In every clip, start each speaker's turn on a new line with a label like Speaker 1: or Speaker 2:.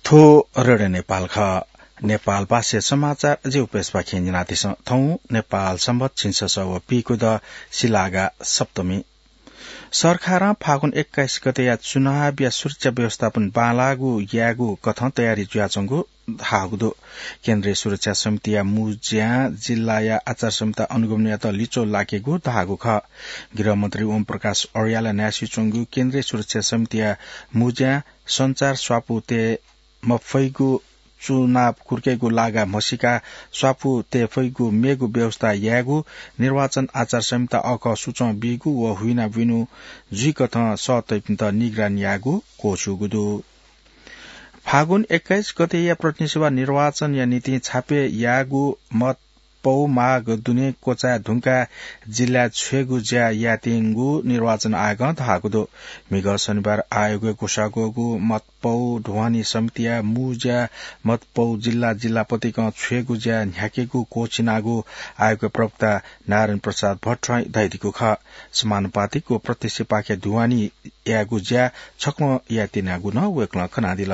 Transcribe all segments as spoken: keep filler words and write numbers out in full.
Speaker 1: थो रेडियो नेपाल ख नेपाल भाष्य समाचार जे उपस्पा खेंजिनाति थौ नेपाल सम्बत छिन्स सव पीकुद सिलागा सप्तमी सरकार फागुन एक्काइस गते या चुनाव या सुरक्षा व्यवस्थापन बालागु यागु कथ तयारी जुयाचंगु हागुदो केन्द्रीय सुरक्षा समिति या मुज्या जिल्ला या आचार संहिता अनुगमन त लिचो लाकेगु धागु ख गृहमन्त्री ओम प्रकाश अर्याल न्यासी चंगु केन्द्रीय सुरक्षा समिति या मुज्या संचार स्वापुते मफैगु चुनाव कुर्केगु लागा मसिका स्वापु तेफैगु मेगु व्यवस्था यागु निर्वाचन आचार संहिता अक सुचौ बिगु व हुइना विनु जुइकथ सतैपिन्त निगरानी यागु कोचुगुदु फागुन एक्काइस गते या प्रतिनिधि सभा निर्वाचन या नीति छापे यागु मत पौ माग दुने कोचा धुंका जिल्ला छेगु ज्या यातिंगु निर्वाचन आयोग धागुदो मिग शनिबार आयोग कोषागोगु मत पौ ढुवानी समितिया मुज्या मत पौ जिल्ला जिल्लापतिक छेगु ज्या न्याकेगु कोचिनागु आयोग प्रवक्ता नारायण प्रसाद भट्टराई दैदिको ख समानुपातिकको प्रत्यक्ष पाखे ढुवानी यागु ज्या छक्म यातिनागु न वेक्ल खनादिल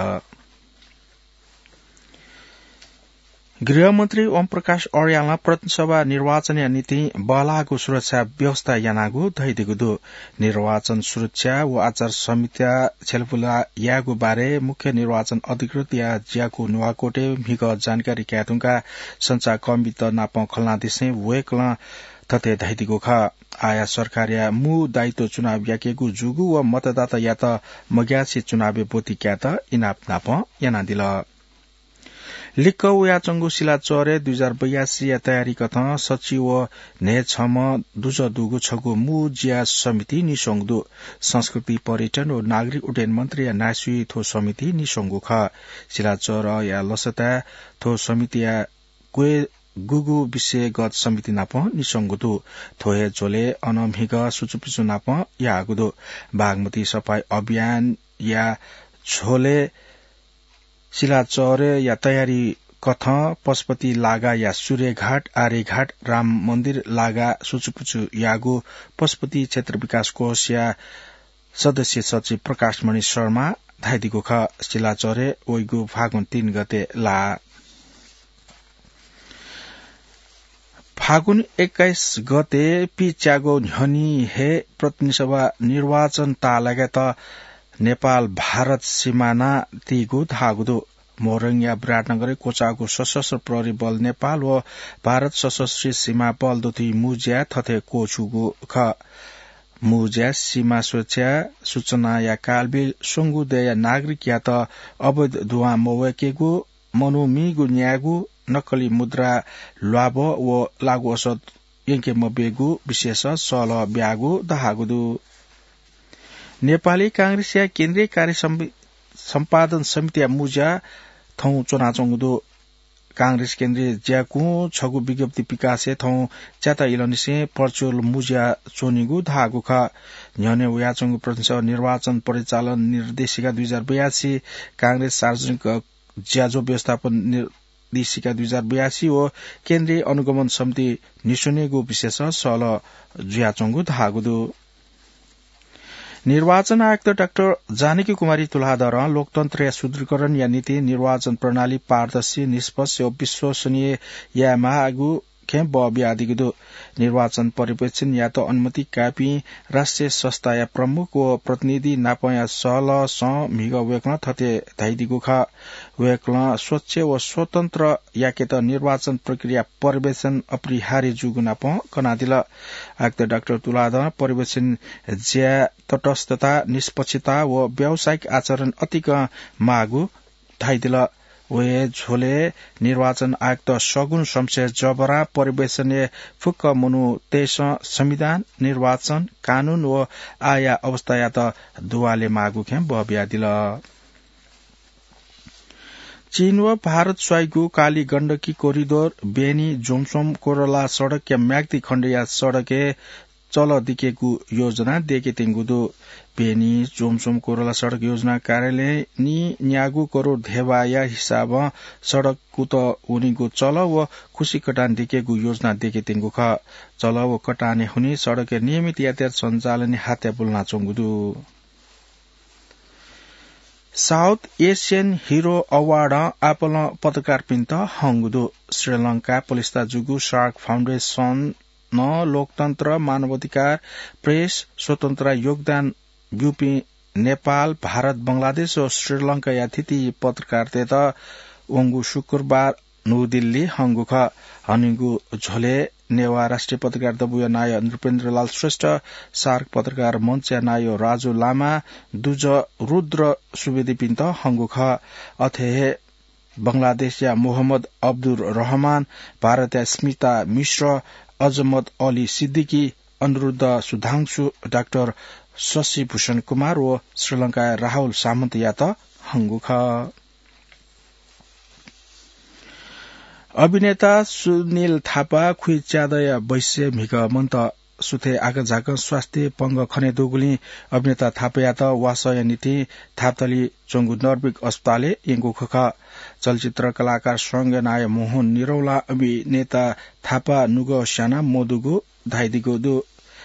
Speaker 1: गृहमन्त्री ओम प्रकाश अर्याल प्रतिनिधिसभा निर्वाचन या नीति बलागु सुरक्षा व्यवस्था यानागु धैदिगुदु निर्वाचन सुरक्षा व आचार संहिता छेलपुला यागु बारे मुख्य निर्वाचन अधिकृत या ज्याकु नुवाकोटे मिग जानकारी क्यातुङका संचार कमित नाप खलना दिसे वेक्ल तते धैदिगु ख आया सरकार या मु दायित्व चुनाव याकेगु जुगु व मतदाता या त मग्यासी चुनावे बोती क्यात इनाप नाप याना दिल लिक्क उयाचंगु सिला चरे दुई हजार बयासी या तयारी कथ सचिव ने छम दुज दुगु छगु मु जिया समिति निसंगदु संस्कृति पर्यटन और नागरिक उड्डयन मन्त्री या नासुई थो समिति निसंगु ख सिला चर या लसता थो समिति या क्वे गुगु विषयगत समिति नाप निसंगदु थोहे झोले अनमिग सुचुपिचु नाप या आगुदु बागमती सफाई अभियान या झोले सिला चौरे या तयारी कथ पशुपति लागा या सूर्यघाट आर्यघाट राम मन्दिर लागा सुचुपुचु यागु पशुपति क्षेत्र विकास कोष या सदस्य सचिव प्रकाशमणि शर्मा धाइदिगो ख सिला चौरे ओइगु फागुन तीन गते ला फागुन एक्काइस गते पिच्यागो न्हनी हे प्रतिनिधि सभा निर्वाचन तालगा त नेपाल भारत सिमाना तिगु धागुदो मोरङ या विराटनगर कोचाको सशस्त्र प्रहरी बल नेपाल व भारत सशस्त्र सीमा बल दुथी मुज्या थथे कोचुगु ख मुज्या सीमा सुरक्षा सूचना या कालबिल सुंगुदे या नागरिक या त अवैध दुवा मोवेकेगु मनुमिगु न्यागु नक्कली मुद्रा ल्वाब व लागु असत यंके मबेगु विशेष सल ब्यागु दहागुदु नेपाली कांग्रेस या केन्द्रीय कार्य सम्पादन समिति या मुजा थौ चोनाचोंगुदो कांग्रेस केन्द्रीय ज्याकु छगु विज्ञप्ति विकासे थौ च्याता इलनिसे पर्चोल मुजा चोनिगु धागु ख न्यने उयाचोंगु प्रतिनिधि निर्वाचन परिचालन निर्देशिका दुई हजार बयासी कांग्रेस सार्वजनिक ज्याजो व्यवस्थापन निर्देशिका दुई हजार बयासी व केन्द्रीय अनुगमन समिति निसुनेगु विशेष सल ज्याचोंगु धागुदो निर्वाचन आयुक्त डाक्टर जानकी कुमारी तुलाधर लोकतन्त्र या सुदृढीकरण या नीति निर्वाचन प्रणाली पारदर्शी निष्पक्ष और विश्वसनीय या मागु खेम बबियादिगुदो निर्वाचन पर्यवेक्षण या तो अनुमति कापी राष्ट्रिय संस्था या प्रमुख व प्रतिनिधि नापया सल स मिग वेक्ल थते धाइदिगु ख वेक्ल स्वच्छ व स्वतन्त्र या के त निर्वाचन प्रक्रिया पर्यवेक्षण अपरिहार्य जुगु नाप कनादिल आयुक्त डाक्टर तुलाधर पर्यवेक्षण ज्या तटस्थता निष्पक्षता व व्यावसायिक आचरण अतिक मागु धाइदिल वे झोले निर्वाचन आयुक्त सगुन शमशेर जबरा परिवेशन फुक्क मुनु तेस संविधान निर्वाचन कानून व आया अवस्था या त दुवाले मागु खेम बबियादिल चीन व भारत स्वाइगु काली गण्डकी कोरिडोर बेनी जोमसोम कोरला सड़क या म्याग्दी खण्ड या सड़के चल दिकेगु योजना देके तेंगुदो बेनी जोमसोम कोरला सड़क योजना कार्यालय नि न्यागु करोड़ धेवाया हिसाब सड़क कुत उनीगु चल व खुशी कटान दिकेगु योजना देके तेंगु ख चल व कटाने हुने सड़क नियमित यातायात सञ्चालन हात्या बोल्ना चंगुदु साउथ एशियन हिरो अवार्ड आपल पत्रकार पिंत हंगुदु श्रीलंका पोलिस्ता जुगु शार्क फाउन्डेशन न लोकतन्त्र मानवाधिकार प्रेस स्वतन्त्र योगदान यूपी नेपाल भारत बंगलादेश और श्रीलंका याथिति पत्रकार तेत ओंगु शुक्रबार नौ दिल्ली हंगुख हनिगु झोले नेवा राष्ट्रिय पत्रकार दबुया नाय नृपेन्द्र लाल श्रेष्ठ सार्क पत्रकार मंच नायो राजु लामा दुज रुद्र सुवेदी पिन्त हंगुख अथे बंगलादेश या मोहम्मद अब्दुल रहमान भारत स्मिता मिश्र अजमत अली सिद्दिकी अनुरुद्ध सुधांशु डाक्टर शशि भूषण कुमार व श्रीलंका राहुल सामन्त यात हंगुख अभिनेता सुनिल थापा खुइ च्यादय वैश्य मिग मन्त सुथे आग झाग स्वास्थ्य पंग खने दोगुली अभिनेता थापयात वासय नीति थाप्तली चोंगु नर्विक अस्पताले यंगुख चलचित्र कलाकार संघ नाय मोहन निरौला अभिनेता थापा नुग श्याना मोदुगु धाइदिगु दु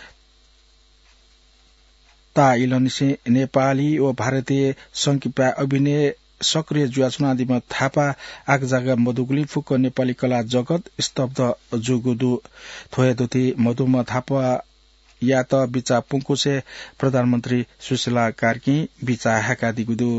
Speaker 1: ता इलनिसे नेपाली व भारतीय संकिपा अभिनय सक्रिय जुवा चुनादीमा थापा आगजागा मधुगुली फुक नेपाली कला जगत स्तब्ध जुगुदु थोयदुती मधुमा थापा या त बिचा पुङ्कुसे प्रधानमन्त्री सुशीला कार्की बिचा हाका दिगुदु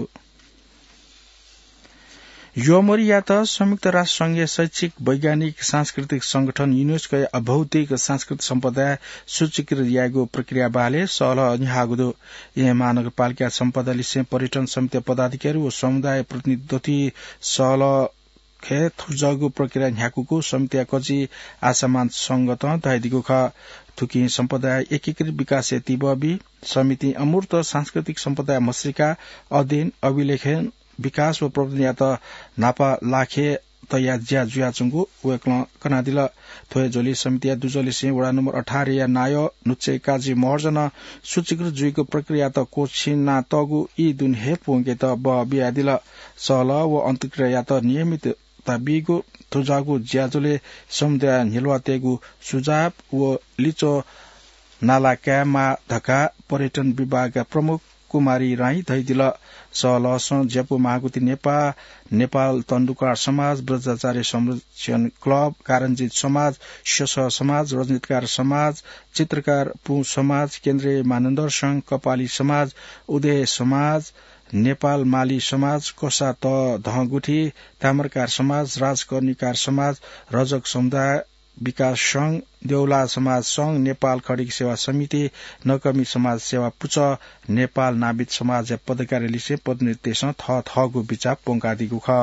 Speaker 1: योमरी या त संयुक्त राष्ट्र संघीय शैक्षिक वैज्ञानिक सांस्कृतिक संगठन यूनेस्को अभौतिक सांस्कृतिक सम्पदा सूचीकृत यागो प्रक्रिया बाले सल निहागुदु ये महानगरपालिका सम्पदा लिसे पर्यटन समिति पदाधिकारी व समुदाय प्रतिनिधि सल खे थुजगु प्रक्रिया न्याकुको समिति कजी आसमान संगत धाइदिगु ख थुकी सम्पदा एकीकृत विकास तिबबी समिति अमूर्त सांस्कृतिक सम्पदा मस्रिका अध्ययन अभिलेखन विकास व प्रवर्तन या त नापा लाखे तया ज्या जुया चुंगु वेक्ल कनादिल थोय जोली समिति दुजोली से वडा नम्बर अठारह या नायो नुचे काजी महर्जन सूचीकृत जुइको प्रक्रिया त कोछिना तगु ई दुन हे पुंगे त ब बियादिल सल व अन्तक्रिया या त नियमित तबिगु तुजागु ज्याजुले समुदाय निलवातेगु सुझाव व लिचो नालाकामा धका पर्यटन विभाग प्रमुख कुमारी राई धैदिल सलस ज्यापु महागुती नेपाल नेपाल तण्डुकार समाज ब्रजाचार्य संरक्षण क्लब कारञ्जित समाज शस समाज रजनीतकार समाज चित्रकार पु समाज केन्द्रीय मानन्दर संघ कपाली समाज उदय समाज नेपाल माली समाज कोसा त धगुठी तामरकार समाज राजकर्णीकार समाज रजक समुदाय विकास संघ देउला समाज संघ नेपाल खडिक सेवा समिति नकमी समाज सेवा पुच नेपाल नाविद समाज पदाधिकारी लिसे पदनिर्देश थ थगु विचार पोंकादिगु ख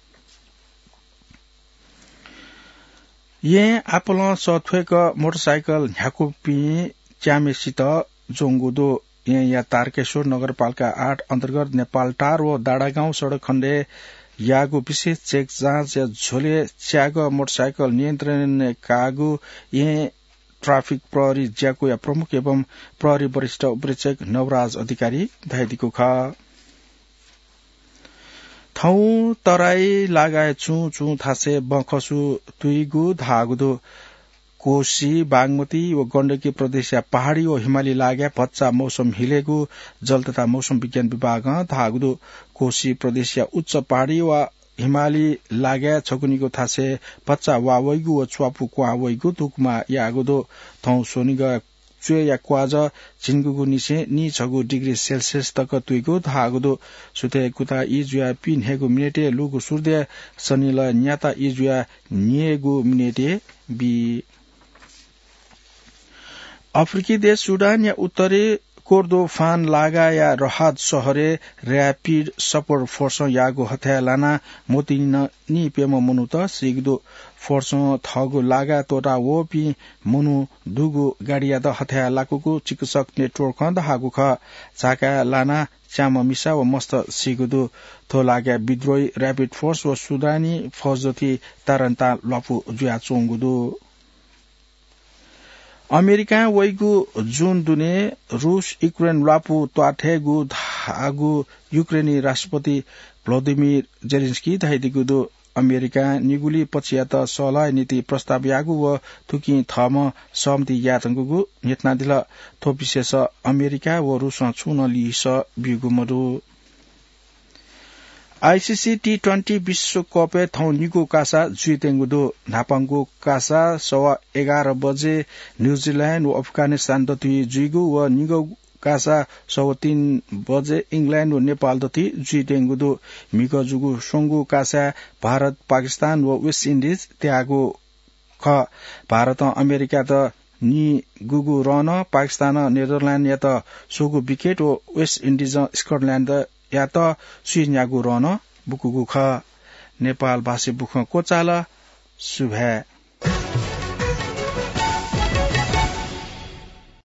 Speaker 1: ये आपल सथ्वेक मोटरसाइकल ह्याकुपी च्यामेसित जोंगुदो ये या तारकेश्वर नगरपालिका आठ अन्तर्गत नेपाल टार व दाडागाउँ सड़क खण्डे यागु विशेष चेक जाँच या झोले च्याग मोटरसाइकल नियन्त्रण कागु ये ट्राफिक प्रहरी ज्याको या प्रमुख एवं प्रहरी वरिष्ठ उपरीक्षक नवराज अधिकारी धाइदिको ख थौ तराई लगाए चु चु थासे बखसु तुइगु धागुदो कोशी बागमती व गण्डकी प्रदेश या पहाड़ी व हिमाली लाग्या भच्चा मौसम हिलेगु जल तथा मौसम विज्ञान विभाग धागुदो कोशी प्रदेश या उच्च पहाड़ी व हिमाली लाग्या छकुनीको थासे भच्चा वावैगु व च्वापु क्वावैगु तुकमा यागुदो थौ सोनिग चुए या क्वाज चिन्गुगु निसे नि छगु डिग्री सेल्सियस तक तुइगु धागुदो सुते कुता इ जुया पिन हेगु मिनेटे लुगु सुर्दे सनिल न्याता इ जुया निएगु मिनेटे बी अफ्रिकी देश सुडान या उत्तरी कोर्दोफान लागा या रहत शहरे र्यापिड सपोर्ट फोर्स यागो हत्या लाना मोती नि पेम मनु त सिगदो फोर्स थगो लागा तोटा वोपी मनु दुगु गाडिया द हत्या लाकुको चिकित्सक नेटवर्क द हागु ख झाका लाना च्याम मिसा व मस्त सिगदो थो लाग्या विद्रोही र्यापिड फोर्स व सुडानी फौज जति तारन्ता लपु जुया चोंगुदो अमेरिका वैगु जुन दुने रूस युक्रेन लापु त्वाठेगु धागु युक्रेनी राष्ट्रपति भ्लादिमिर जेलेन्स्की धाइदिगुदो अमेरिका निगुली पछियात सलाह नीति प्रस्ताव यागु व थुकी थम सहमति यातंगुगु नेतना दिल थो विशेष अमेरिका व रूस छुन लिस बिगु मरु आईसीसी टी ट्वेन्टी विश्वकप थौ निगो कासा जुइतेंगुदो नापांगो कासा सवा एघार बजे न्यूजीलैंड व अफगानिस्तान दति जुइगु व निगो कासा सवा तीन बजे इंग्लैंड व नेपाल दति जुइतेंगुदो मिगजुगु सोंगु कासा भारत पाकिस्तान व वेस्ट इन्डिज त्यागो ख भारत अमेरिका त नि गुगु रन पाकिस्तान नेदरल्याण्ड या त सोगु विकेट व वेस्ट इन्डिज स्कटल्याण्ड या त सुइन्यागु रन बुकुगु ख नेपाल भाषी बुख कोचाल सुभे